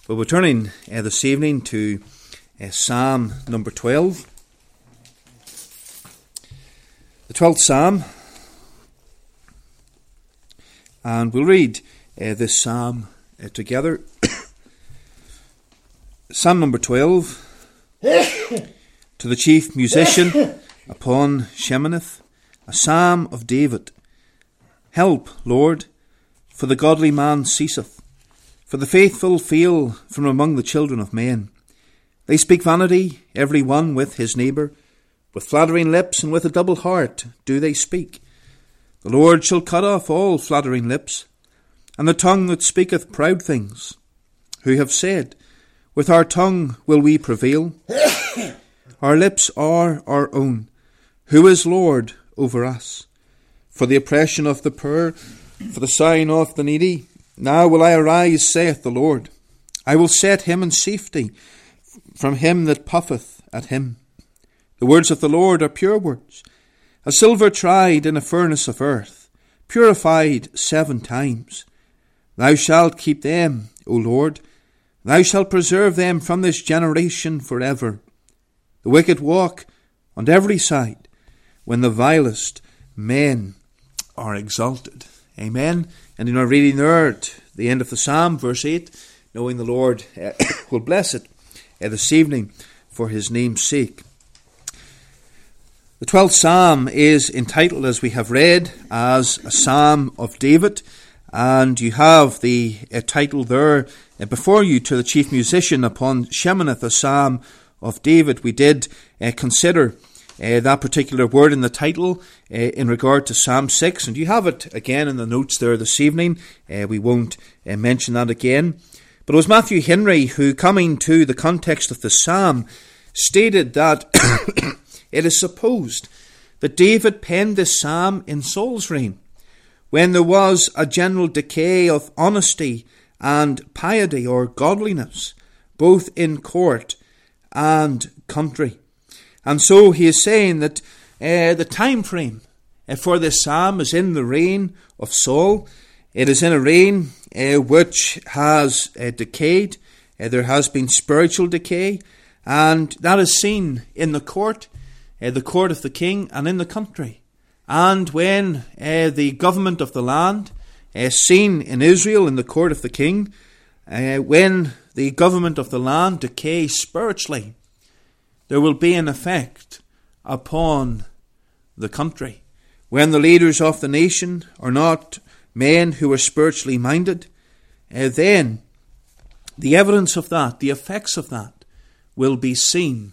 Well, we're turning this evening to Psalm number 12. The 12th Psalm. And we'll read this psalm together. Psalm number 12. To the chief musician upon Sheminith, a psalm of David. Help, Lord, for the godly man ceaseth. For the faithful fail from among the children of men. They speak vanity, every one with his neighbour. With flattering lips and with a double heart do they speak. The Lord shall cut off all flattering lips, and the tongue that speaketh proud things. Who have said, with our tongue will we prevail. Our lips are our own. Who is Lord over us? For the oppression of the poor, for the sighing of the needy, now will I arise, saith the Lord. I will set him in safety from him that puffeth at him. The words of the Lord are pure words, as silver tried in a furnace of earth, purified 7 times. Thou shalt keep them, O Lord. Thou shalt preserve them from this generation forever. The wicked walk on every side, when the vilest men are exalted. Amen. And in our reading there at the end of the psalm, verse 8, knowing the Lord will bless it this evening for his name's sake. The 12th psalm is entitled, as we have read, as a psalm of David. And you have the title there before you, to the chief musician upon Sheminith, a psalm of David. We did consider that particular word in the title in regard to Psalm 6, and you have it again in the notes there this evening. We won't mention that again. But it was Matthew Henry who, coming to the context of the psalm, stated that it is supposed that David penned this psalm in Saul's reign, when there was a general decay of honesty and piety or godliness, both in court and country. And so he is saying that the time frame for this psalm is in the reign of Saul. It is in a reign which has decayed. There has been spiritual decay, and that is seen in the court of the king, and in the country. And when the government of the land seen in Israel in the court of the king, when the government of the land decays spiritually, there will be an effect upon the country. When the leaders of the nation are not men who are spiritually minded, then the evidence of that, the effects of that, will be seen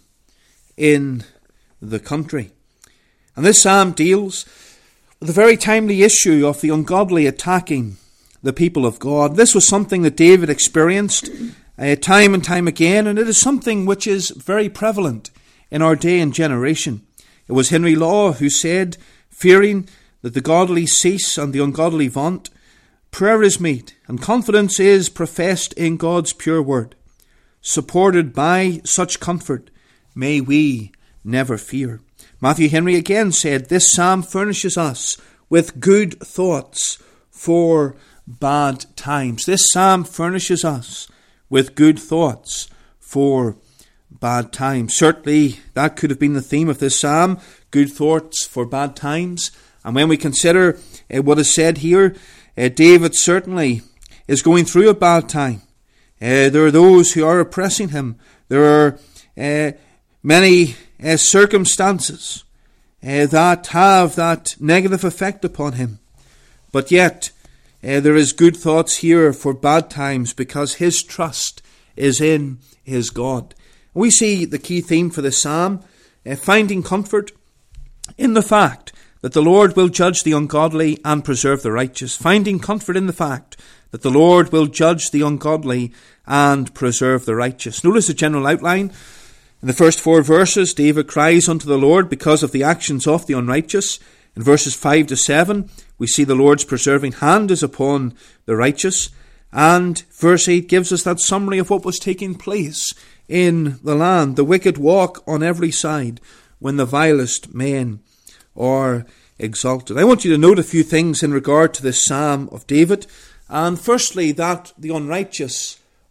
in the country. And this psalm deals with the very timely issue of the ungodly attacking the people of God. This was something that David experienced time and time again, and it is something which is very prevalent in our day and generation. It was Henry Law who said, fearing that the godly cease and the ungodly vaunt, prayer is meet, and confidence is professed in God's pure word. Supported by such comfort, may we never fear. Matthew Henry again said, this psalm furnishes us with good thoughts for bad times. This psalm furnishes us with good thoughts for bad times. Certainly that could have been the theme of this psalm, good thoughts for bad times. And when we consider what is said here, David certainly is going through a bad time. There are those who are oppressing him. There are many circumstances that have that negative effect upon him. But yet there is good thoughts here for bad times, because his trust is in his God. We see the key theme for this psalm, finding comfort in the fact that the Lord will judge the ungodly and preserve the righteous. Finding comfort in the fact that the Lord will judge the ungodly and preserve the righteous. Notice the general outline. In the first 4 verses, David cries unto the Lord because of the actions of the unrighteous. In verses 5 to 7, we see the Lord's preserving hand is upon the righteous. And verse 8 gives us that summary of what was taking place in the land. The wicked walk on every side, when the vilest men are exalted. I want you to note a few things in regard to this Psalm of David. And firstly, that the unrighteous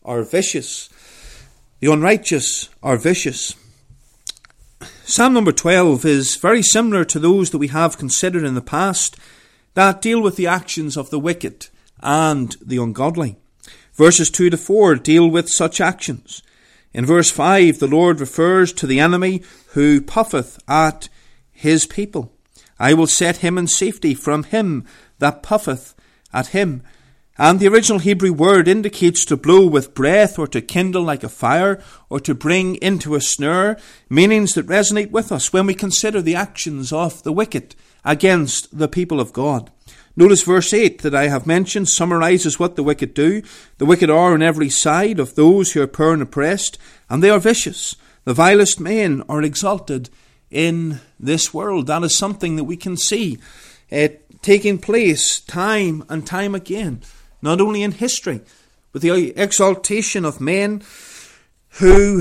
are vicious. The unrighteous are vicious. Psalm number 12 is very similar to those that we have considered in the past that deal with the actions of the wicked and the ungodly. Verses 2 to 4 deal with such actions. In verse 5, the Lord refers to the enemy who puffeth at his people. I will set him in safety from him that puffeth at him. And the original Hebrew word indicates to blow with breath, or to kindle like a fire, or to bring into a snare, meanings that resonate with us when we consider the actions of the wicked against the people of God. Notice verse 8 that I have mentioned summarizes what the wicked do. The wicked are on every side of those who are poor and oppressed, and they are vicious. The vilest men are exalted in this world. That is something that we can see taking place time and time again, not only in history, but the exaltation of men who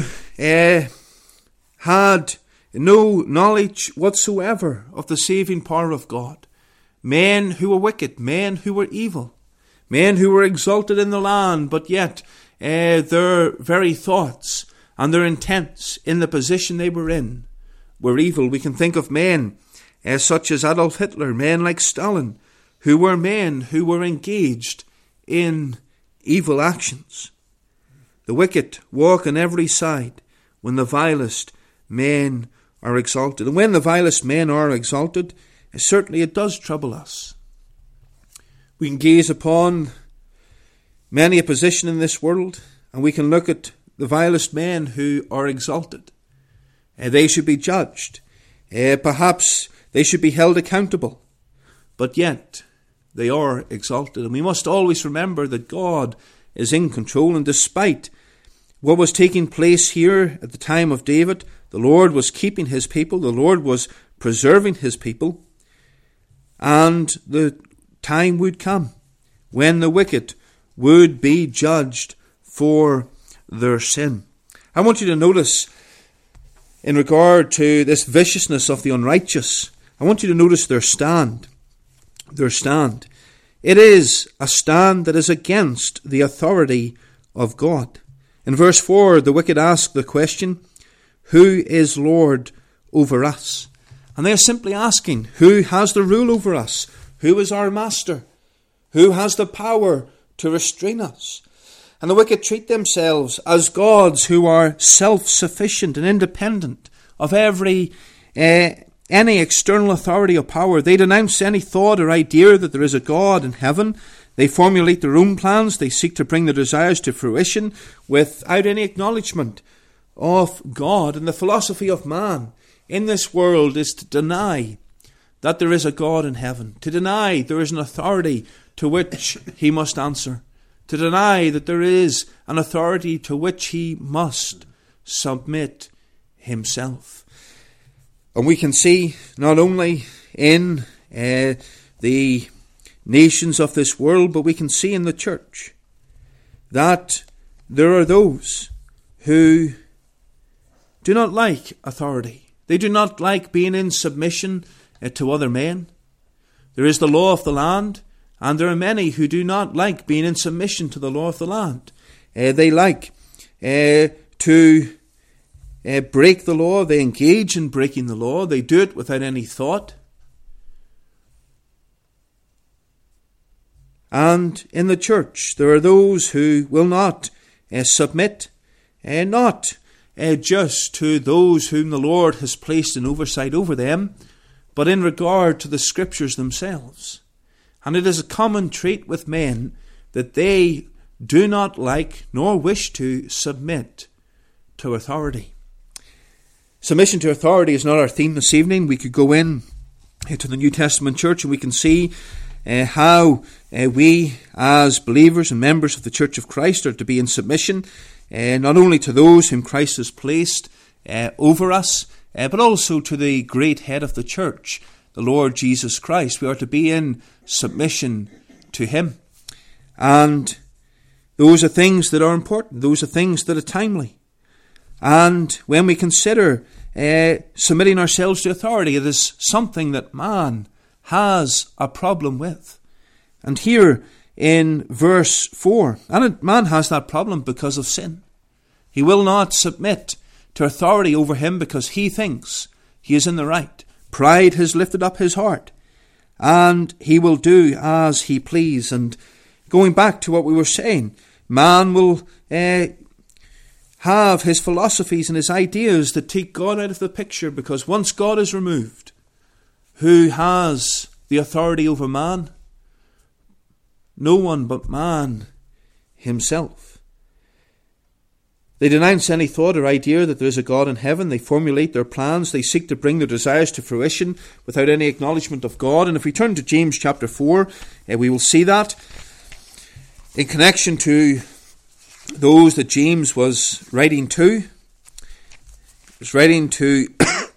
had no knowledge whatsoever of the saving power of God. Men who were wicked, men who were evil, men who were exalted in the land, but yet their very thoughts and their intents in the position they were in were evil. We can think of men such as Adolf Hitler, men like Stalin, who were men who were engaged in evil actions. The wicked walk on every side when the vilest men are exalted. And when the vilest men are exalted, certainly it does trouble us. We can gaze upon many a position in this world, and we can look at the vilest men who are exalted. They should be judged. Perhaps they should be held accountable. But yet, they are exalted. And we must always remember that God is in control. And despite what was taking place here at the time of David, the Lord was keeping his people. The Lord was preserving his people. And the time would come when the wicked would be judged for their sin. I want you to notice, in regard to this viciousness of the unrighteous, I want you to notice their stand. Their stand. It is a stand that is against the authority of God. In verse 4, the wicked ask the question, who is Lord over us? And they are simply asking, who has the rule over us? Who is our master? Who has the power to restrain us? And the wicked treat themselves as gods who are self-sufficient and independent of any external authority or power. They denounce any thought or idea that there is a God in heaven. They formulate their own plans. They seek to bring their desires to fruition without any acknowledgement of God. And the philosophy of man in this world is to deny that there is a God in heaven, to deny there is an authority to which he must answer, to deny that there is an authority to which he must submit himself. And we can see not only in the nations of this world, but we can see in the church that there are those who do not like authority. They do not like being in submission to other men. There is the law of the land, and there are many who do not like being in submission to the law of the land. They like to break the law. They engage in breaking the law. They do it without any thought. And in the church, there are those who will not submit, not just to those whom the Lord has placed in oversight over them, but in regard to the Scriptures themselves. And it is a common trait with men that they do not like nor wish to submit to authority. Submission to authority is not our theme this evening. We could go in to the New Testament church and we can see how we as believers and members of the Church of Christ are to be in submission, not only to those whom Christ has placed over us, but also to the great head of the church, the Lord Jesus Christ. We are to be in submission to him. And those are things that are important. Those are things that are timely. And when we consider submitting ourselves to authority, it is something that man has a problem with. And here in verse 4. And man has that problem because of sin. He will not submit to authority over him because he thinks he is in the right. Pride has lifted up his heart, and he will do as he please. And going back to what we were saying, man will have his philosophies and his ideas that take God out of the picture, because once God is removed, who has the authority over man? No one but man himself. They denounce any thought or idea that there is a God in heaven. They formulate their plans. They seek to bring their desires to fruition without any acknowledgement of God. And if we turn to James chapter 4, we will see that in connection to those that James was writing to. He was writing to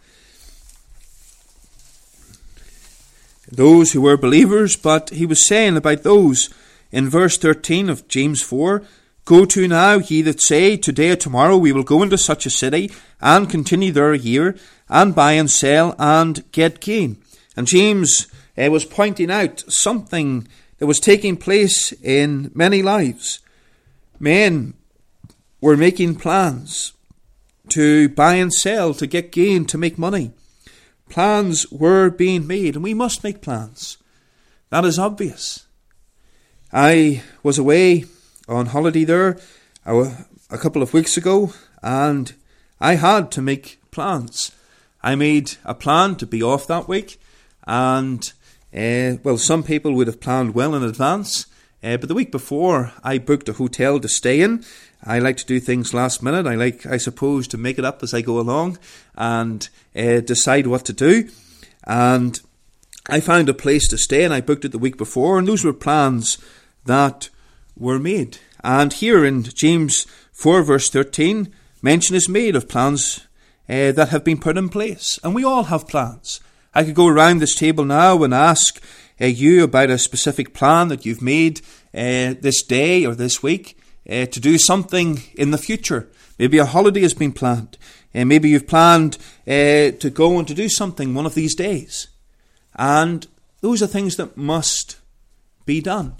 those who were believers, but he was saying about those in verse 13 of James 4, "Go to now, ye that say, today or tomorrow we will go into such a city, and continue there a year, and buy and sell, and get gain." And James was pointing out something that was taking place in many lives. Men were making plans to buy and sell, to get gain, to make money. Plans were being made, and we must make plans. That is obvious. I was away on holiday there a couple of weeks ago, and I had to make plans. I made a plan to be off that week, and some people would have planned well in advance, but the week before I booked a hotel to stay in. I like to do things last minute. I suppose, to make it up as I go along and decide what to do. And I found a place to stay, and I booked it the week before, and those were plans that were made. And here in James 4 verse 13, mention is made of plans that have been put in place. And we all have plans. I could go around this table now and ask you about a specific plan that you've made this day or this week to do something in the future. Maybe a holiday has been planned. Maybe you've planned to go and to do something one of these days. And those are things that must be done.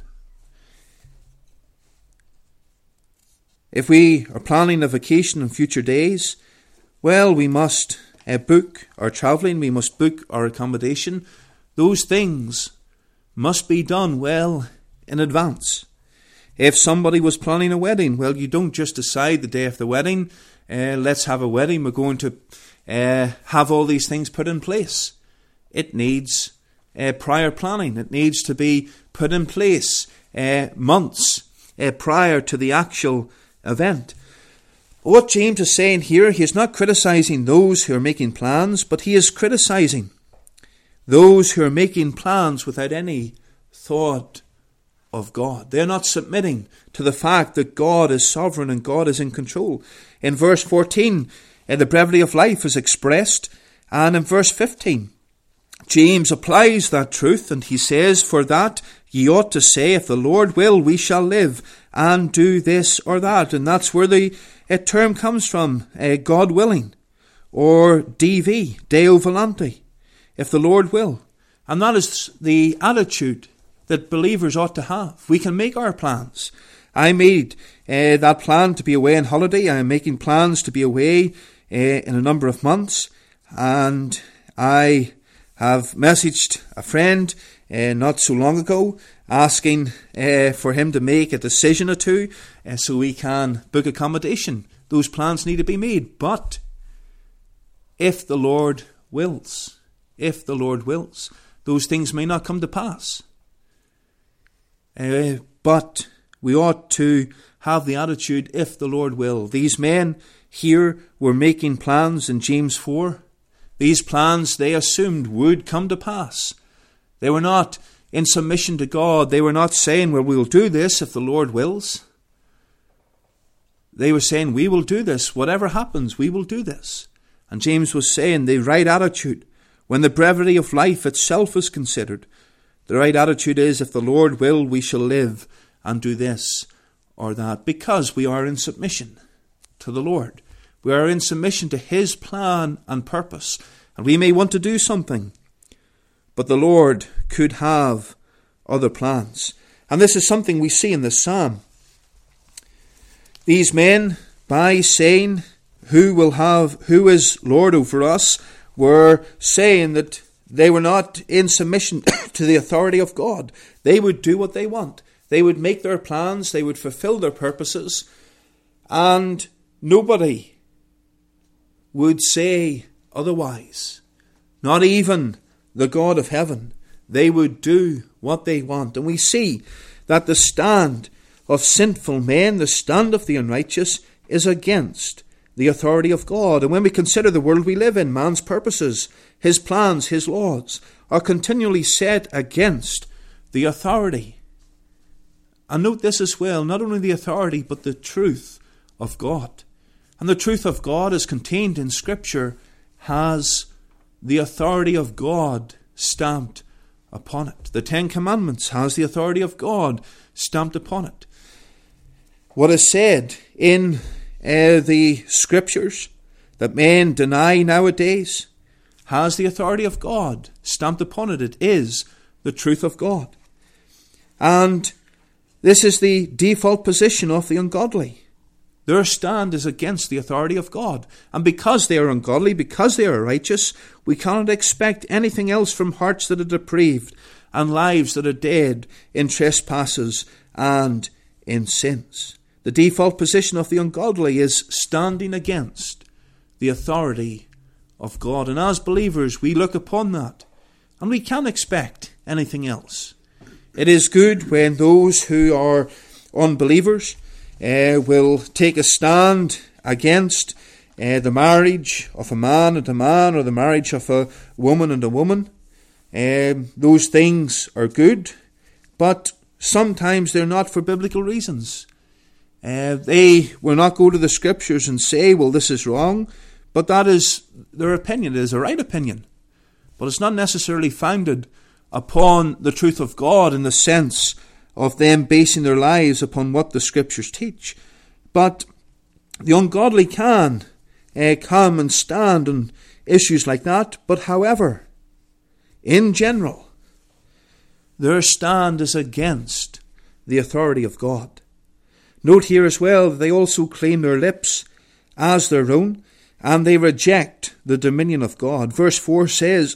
If we are planning a vacation in future days, well, we must book our travelling, we must book our accommodation. Those things must be done well in advance. If somebody was planning a wedding, well, you don't just decide the day of the wedding, let's have a wedding, we're going to have all these things put in place. It needs prior planning. It needs to be put in place months prior to the actual event. What James is saying here, he is not criticizing those who are making plans, but he is criticizing those who are making plans without any thought of God. They're not submitting to the fact that God is sovereign and God is in control. In verse 14, the brevity of life is expressed, and in verse 15, James applies that truth, and he says, "For that ye ought to say, if the Lord will, we shall live and do this or that." And that's where the term comes from, God willing, or DV, Deo volante, if the Lord will. And that is the attitude that believers ought to have. We can make our plans. I made that plan to be away on holiday. I am making plans to be away in a number of months, and I have messaged a friend not so long ago asking for him to make a decision or two so we can book accommodation. Those plans need to be made, but if the Lord wills, those things may not come to pass. But we ought to have the attitude, if the Lord will. These men here were making plans in James 4. These plans they assumed would come to pass. They were not in submission to God. They were not saying, well, we'll do this if the Lord wills. They were saying, we will do this. Whatever happens, we will do this. And James was saying the right attitude, when the brevity of life itself is considered, the right attitude is, if the Lord will, we shall live and do this or that, because we are in submission to the Lord. We are in submission to His plan and purpose. And we may want to do something, but the Lord could have other plans. And this is something we see in this psalm. These men, by saying, who is Lord over us, were saying that they were not in submission to the authority of God. They would do what they want. They would make their plans. They would fulfill their purposes. And nobody would say otherwise. Not even the God of heaven. They would do what they want. And we see that the stand of sinful men, the stand of the unrighteous, is against the authority of God. And when we consider the world we live in, man's purposes, his plans, his laws, are continually set against the authority. And note this as well, not only the authority, but the truth of God. And the truth of God is contained in Scripture, has the authority of God stamped upon it. The Ten Commandments has the authority of God stamped upon it. What is said in the Scriptures that men deny nowadays has the authority of God stamped upon it. It is the truth of God. And this is the default position of the ungodly. Their stand is against the authority of God. And because they are ungodly, because they are righteous, we cannot expect anything else from hearts that are depraved and lives that are dead in trespasses and in sins. The default position of the ungodly is standing against the authority of God. And as believers, we look upon that, and we can't expect anything else. It is good when those who are unbelievers will take a stand against the marriage of a man and a man, or the marriage of a woman and a woman. Those things are good, but sometimes they're not for biblical reasons. They will not go to the Scriptures and say, well, this is wrong, but that is their opinion. It is a right opinion, but it's not necessarily founded upon the truth of God in the sense of them basing their lives upon what the Scriptures teach. But the ungodly can come and stand on issues like that. But however, in general, their stand is against the authority of God. Note here as well that they also claim their lips as their own, and they reject the dominion of God. Verse 4 says,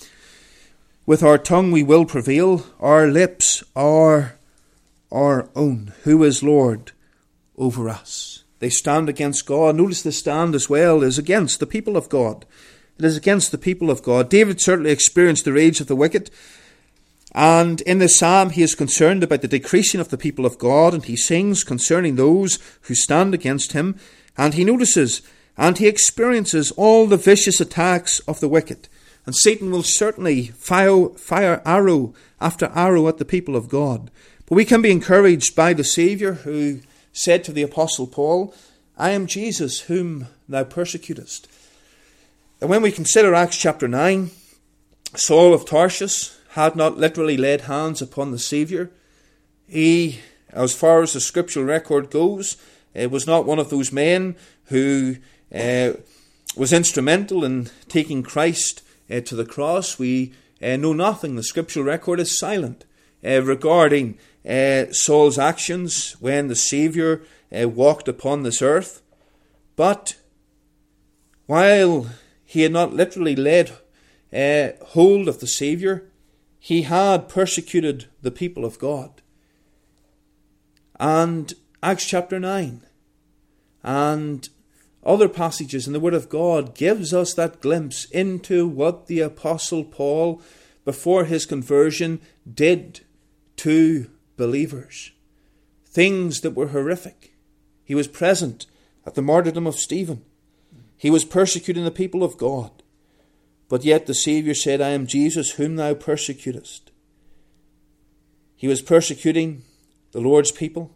with our tongue we will prevail, our lips are our own. Who is Lord over us? They stand against God. Notice the stand as well is against the people of God. It is against the people of God. David certainly experienced the rage of the wicked. And in the psalm he is concerned about the decreasing of the people of God, and he sings concerning those who stand against him. And he notices and he experiences all the vicious attacks of the wicked. And Satan will certainly fire arrow after arrow at the people of God. But we can be encouraged by the Saviour, who said to the Apostle Paul, I am Jesus whom thou persecutest. And when we consider Acts chapter 9, Saul of Tarsus had not literally laid hands upon the Saviour. He, as far as the scriptural record goes, was not one of those men who was instrumental in taking Christ to the cross. We know nothing. The scriptural record is silent regarding Saul's actions when the Saviour walked upon this earth. But while he had not literally laid hold of the Saviour, he had persecuted the people of God. And Acts chapter 9 and other passages in the Word of God gives us that glimpse into what the Apostle Paul, before his conversion, did to believers. Things that were horrific. He was present at the martyrdom of Stephen. He was persecuting the people of God. But yet the Saviour said, I am Jesus whom thou persecutest. He was persecuting the Lord's people.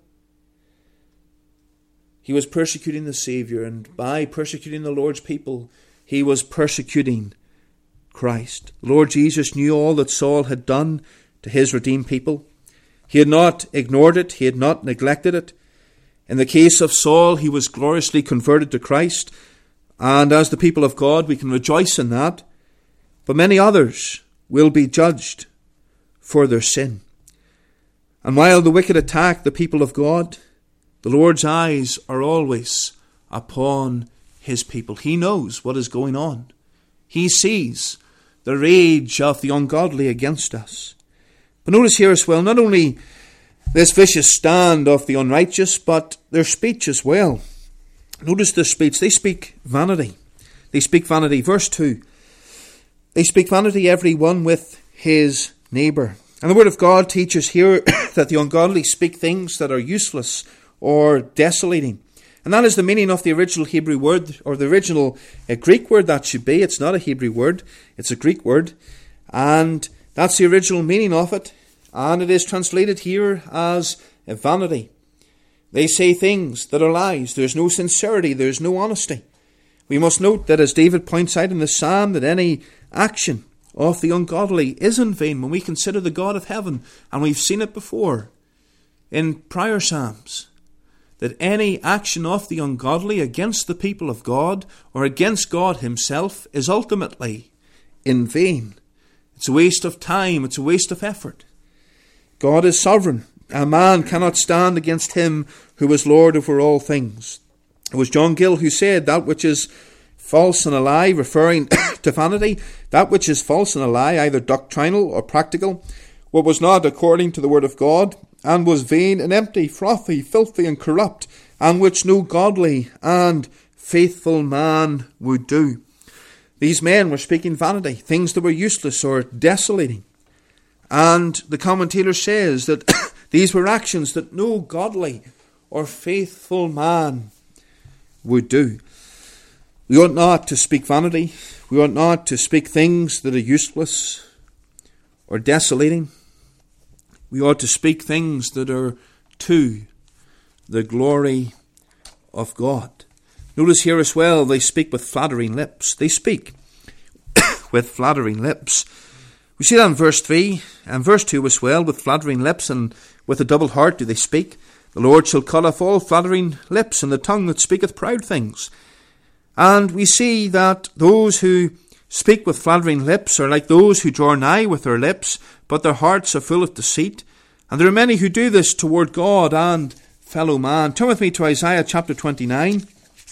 He was persecuting the Saviour, and by persecuting the Lord's people, he was persecuting Christ. The Lord Jesus knew all that Saul had done to his redeemed people. He had not ignored it. He had not neglected it. In the case of Saul, he was gloriously converted to Christ. And as the people of God, we can rejoice in that. But many others will be judged for their sin. And while the wicked attack the people of God, the Lord's eyes are always upon his people. He knows what is going on. He sees the rage of the ungodly against us. But notice here as well, not only this vicious stand of the unrighteous, but their speech as well. Notice their speech. They speak vanity. They speak vanity. Verse 2. They speak vanity, every one with his neighbour. And the word of God teaches here that the ungodly speak things that are useless or desolating. And that is the meaning of the original Hebrew word, or the original Greek word that should be. It's not a Hebrew word, it's a Greek word. And that's the original meaning of it. And it is translated here as vanity. They say things that are lies. There's no sincerity, there's no honesty. We must note that, as David points out in the psalm, that any action of the ungodly is in vain when we consider the God of heaven. And we've seen it before in prior psalms, that any action of the ungodly against the people of God or against God himself is ultimately in vain. It's a waste of time, it's a waste of effort. God is sovereign. A man cannot stand against him who is Lord over all things. It was John Gill who said, that which is false and a lie, referring to vanity, that which is false and a lie, either doctrinal or practical, what was not according to the word of God, and was vain and empty, frothy, filthy, and corrupt, and which no godly and faithful man would do. These men were speaking vanity, things that were useless or desolating. And the commentator says that these were actions that no godly or faithful man would do. We ought not to speak vanity. We ought not to speak things that are useless or desolating. We ought to speak things that are to the glory of God. Notice here as well, they speak with flattering lips. They speak with flattering lips. We see that in verse 3 and verse 2 as well. With flattering lips and with a double heart do they speak. The Lord shall cut off all flattering lips and the tongue that speaketh proud things. And we see that those who speak with flattering lips are like those who draw nigh with their lips, but their hearts are full of deceit. And there are many who do this toward God and fellow man. Turn with me to Isaiah chapter 29.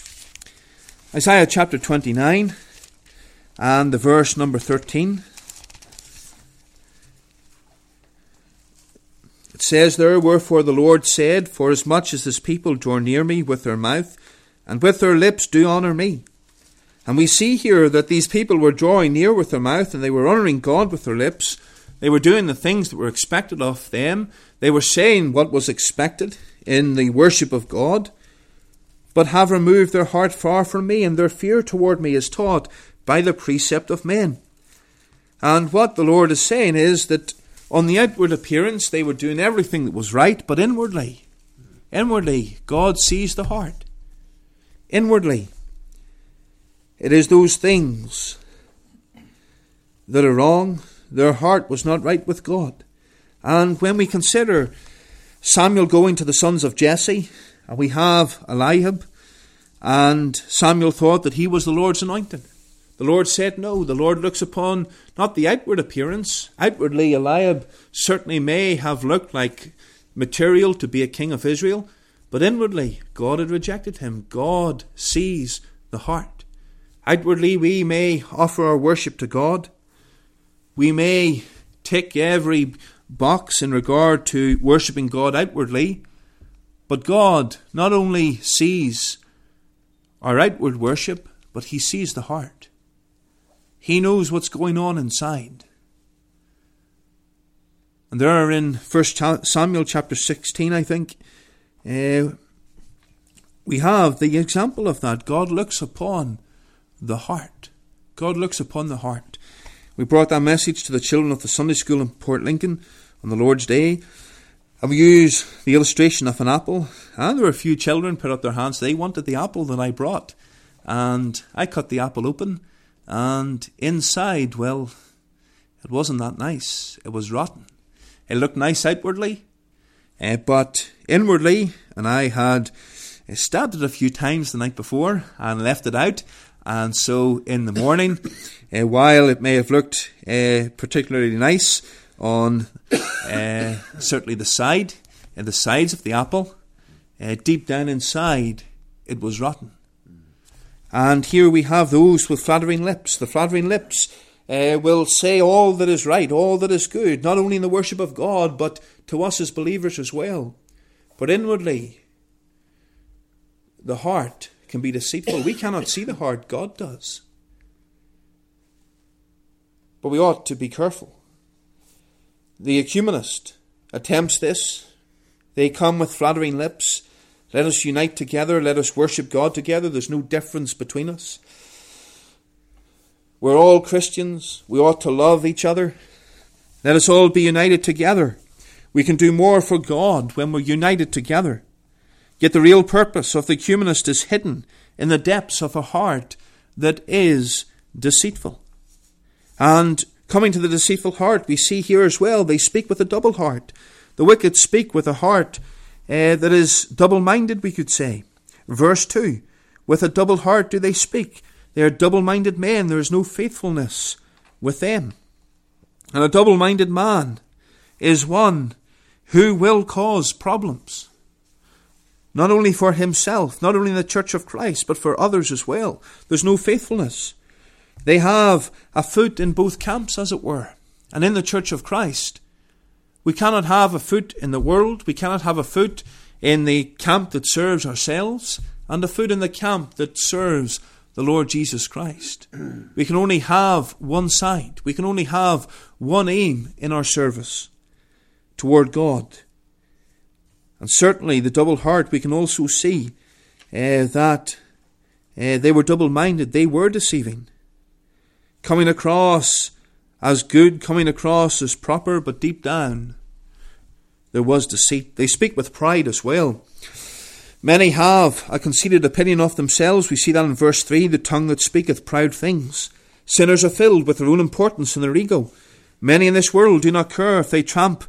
Isaiah chapter 29 and the verse number 13. It says there, wherefore the Lord said, forasmuch as this people draw near me with their mouth, and with their lips do honour me. And we see here that these people were drawing near with their mouth, and they were honouring God with their lips. They were doing the things that were expected of them. They were saying what was expected in the worship of God, but have removed their heart far from me, and their fear toward me is taught by the precept of men. And what the Lord is saying is that on the outward appearance they were doing everything that was right, but inwardly, God sees the heart. Inwardly, it is those things that are wrong. Their heart was not right with God. And when we consider Samuel going to the sons of Jesse, and we have Eliab, and Samuel thought that he was the Lord's anointed. The Lord said no. The Lord looks upon not the outward appearance. Outwardly, Eliab certainly may have looked like material to be a king of Israel, but inwardly, God had rejected him. God sees the heart. Outwardly, we may offer our worship to God. We may tick every box in regard to worshipping God outwardly, but God not only sees our outward worship, but he sees the heart. He knows what's going on inside. And there in 1 Samuel chapter 16, I think, we have the example of that. God looks upon the heart. God looks upon the heart. We brought that message to the children of the Sunday school in Port Lincoln on the Lord's Day. And we used the illustration of an apple. And there were a few children put up their hands. They wanted the apple that I brought. And I cut the apple open. And inside, well, it wasn't that nice. It was rotten. It looked nice outwardly, but inwardly, and I had stabbed it a few times the night before and left it out. And so in the morning, while it may have looked particularly nice on certainly the sides of the apple. Deep down inside, it was rotten. And here we have those with flattering lips. The flattering lips will say all that is right, all that is good, not only in the worship of God, but to us as believers as well. But inwardly, the heart can be deceitful. We cannot see the heart, God does. But we ought to be careful. The ecumenist attempts this. They come with flattering lips. Let us unite together. Let us worship God together. There's no difference between us. We're all Christians. We ought to love each other. Let us all be united together. We can do more for God when we're united together. Yet the real purpose of the ecumenist is hidden in the depths of a heart that is deceitful. And coming to the deceitful heart, we see here as well, they speak with a double heart. The wicked speak with a heart that is double-minded, we could say. Verse 2, with a double heart do they speak. They are double-minded men. There is no faithfulness with them. And a double-minded man is one who will cause problems. Not only for himself, not only in the Church of Christ, but for others as well. There's no faithfulness. They have a foot in both camps, as it were. And in the Church of Christ, we cannot have a foot in the world. We cannot have a foot in the camp that serves ourselves and a foot in the camp that serves the Lord Jesus Christ. We can only have one side. We can only have one aim in our service toward God. And certainly the double heart, we can also see that they were double-minded. They were deceiving. Coming across as good, coming across as proper, but deep down there was deceit. They speak with pride as well. Many have a conceited opinion of themselves. We see that in verse 3, the tongue that speaketh proud things. Sinners are filled with their own importance and their ego. Many in this world do not care if they tramp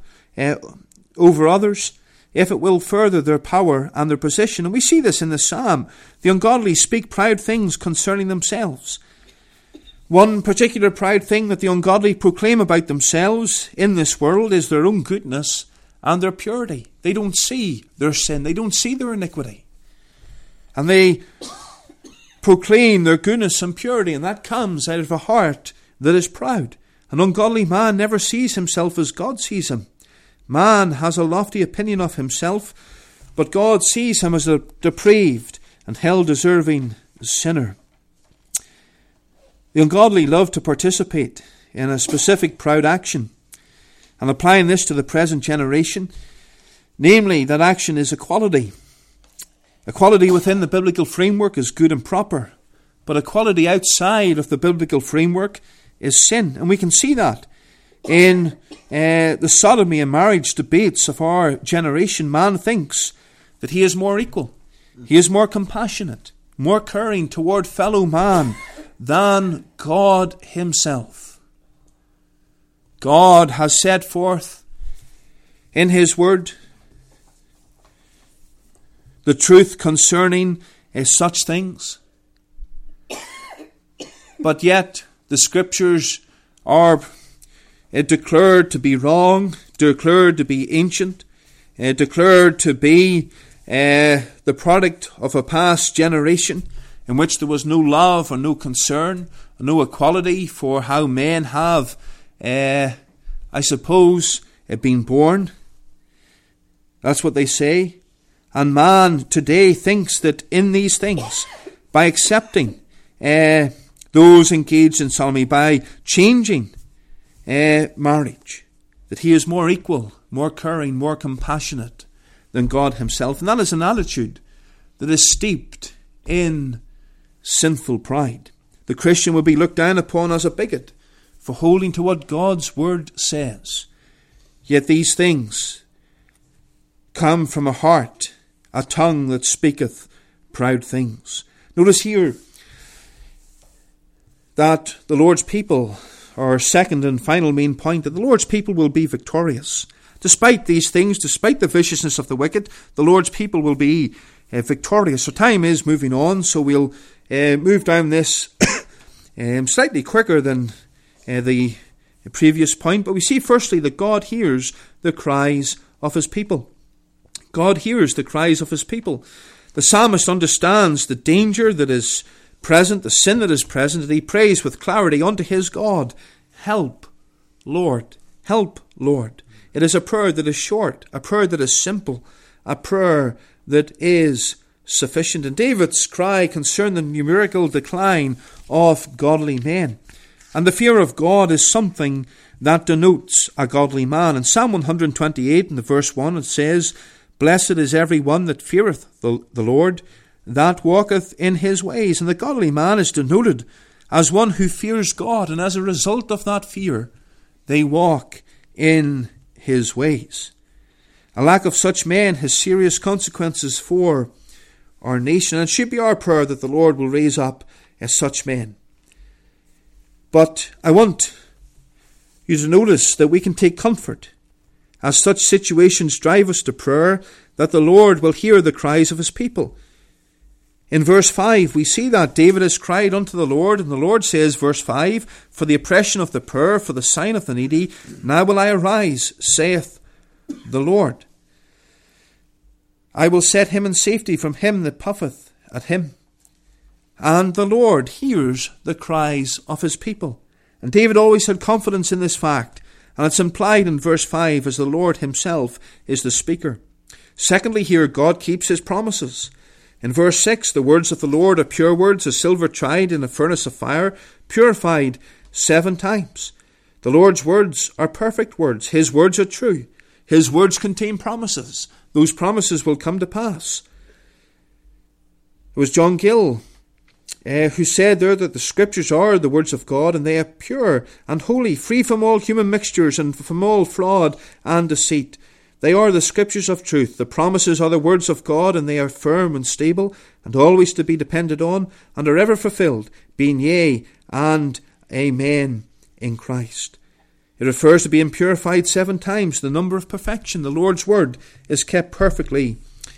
over others, if it will further their power and their position. And we see this in the psalm. The ungodly speak proud things concerning themselves. One particular proud thing that the ungodly proclaim about themselves in this world is their own goodness and their purity. They don't see their sin. They don't see their iniquity. And they proclaim their goodness and purity, and that comes out of a heart that is proud. An ungodly man never sees himself as God sees him. Man has a lofty opinion of himself, but God sees him as a depraved and hell-deserving sinner. The ungodly love to participate in a specific proud action. And applying this to the present generation, namely, that action is equality. Equality within the biblical framework is good and proper, but equality outside of the biblical framework is sin. And we can see that in the sodomy and marriage debates of our generation. Man thinks that he is more equal, he is more compassionate, more caring toward fellow man than God himself. God has set forth in his word the truth concerning such things. But yet the scriptures are declared to be wrong, declared to be ancient, declared to be the product of a past generation in which there was no love or no concern, or no equality for how men have, I suppose, been born. That's what they say. And man today thinks that in these things, by accepting those engaged in sodomy, by changing marriage, that he is more equal, more caring, more compassionate than God himself. And that is an attitude that is steeped in sinful pride. The Christian will be looked down upon as a bigot for holding to what God's word says. Yet these things come from a heart, a tongue that speaketh proud things. Notice here that the Lord's people, our second and final main point, that the Lord's people will be victorious. Despite these things, despite the viciousness of the wicked, the Lord's people will be victorious. So time is moving on, so we'll move down this slightly quicker than the a previous point, but we see firstly that God hears the cries of his people. God hears the cries of his people. The psalmist understands the danger that is present, the sin that is present, and he prays with clarity unto his God, help, Lord, help, Lord. It is a prayer that is short, a prayer that is simple, a prayer that is sufficient. And David's cry concerned the numerical decline of godly men. And the fear of God is something that denotes a godly man. In Psalm 128, in the verse 1, it says, Blessed is every one that feareth the Lord, that walketh in his ways. And the godly man is denoted as one who fears God, and as a result of that fear, they walk in his ways. A lack of such men has serious consequences for our nation, and it should be our prayer that the Lord will raise up as such men. But I want you to notice that we can take comfort as such situations drive us to prayer, that the Lord will hear the cries of his people. In verse 5, we see that David has cried unto the Lord, and the Lord says, verse 5, For the oppression of the poor, for the sign of the needy, now will I arise, saith the Lord. I will set him in safety from him that puffeth at him. And the Lord hears the cries of his people. And David always had confidence in this fact, and it's implied in verse 5 as the Lord himself is the speaker. Secondly, here God keeps his promises. In verse 6, the words of the Lord are pure words, as silver tried in a furnace of fire, purified 7 times. The Lord's words are perfect words. His words are true. His words contain promises. Those promises will come to pass. It was John Gill who said there that the Scriptures are the words of God, and they are pure and holy, free from all human mixtures and from all fraud and deceit. They are the Scriptures of truth. The promises are the words of God, and they are firm and stable, and always to be depended on, and are ever fulfilled, being yea and amen in Christ. It refers to being purified 7 times, the number of perfection. The Lord's word is kept perfectly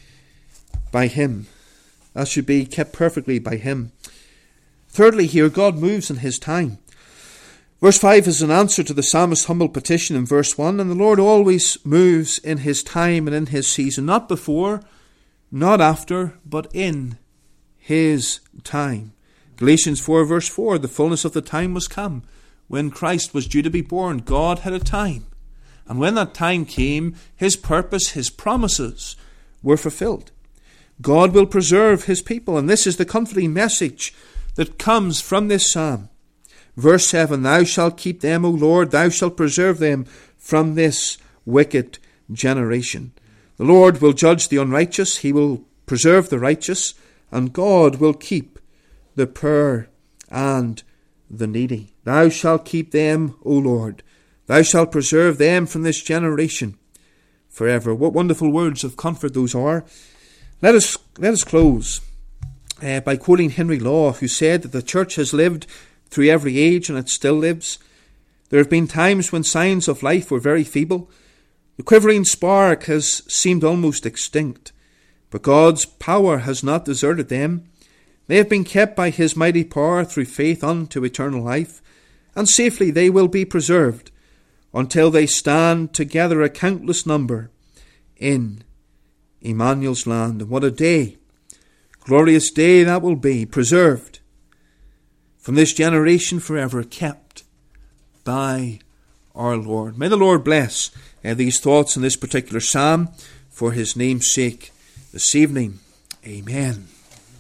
by him. That should be kept perfectly by him. Thirdly, here, God moves in his time. Verse 5 is an answer to the psalmist's humble petition in verse 1, and the Lord always moves in his time and in his season, not before, not after, but in his time. Galatians 4 verse 4, the fullness of the time was come. When Christ was due to be born, God had a time. And when that time came, his purpose, his promises were fulfilled. God will preserve his people, and this is the comforting message that comes from this psalm. Verse 7, Thou shalt keep them, O Lord, thou shalt preserve them from this wicked generation. The Lord will judge the unrighteous, he will preserve the righteous, and God will keep the poor and the needy. Thou shalt keep them, O Lord, thou shalt preserve them from this generation forever. What wonderful words of comfort those are. Let us close by quoting Henry Law, who said that the church has lived through every age, and it still lives. There have been times when signs of life were very feeble. The quivering spark has seemed almost extinct. But God's power has not deserted them. They have been kept by his mighty power through faith unto eternal life, and safely they will be preserved until they stand together a countless number in Emmanuel's land. And what a day, glorious day that will be, preserved from this generation forever, kept by our Lord. May the Lord bless these thoughts in this particular psalm for his name's sake this evening. Amen.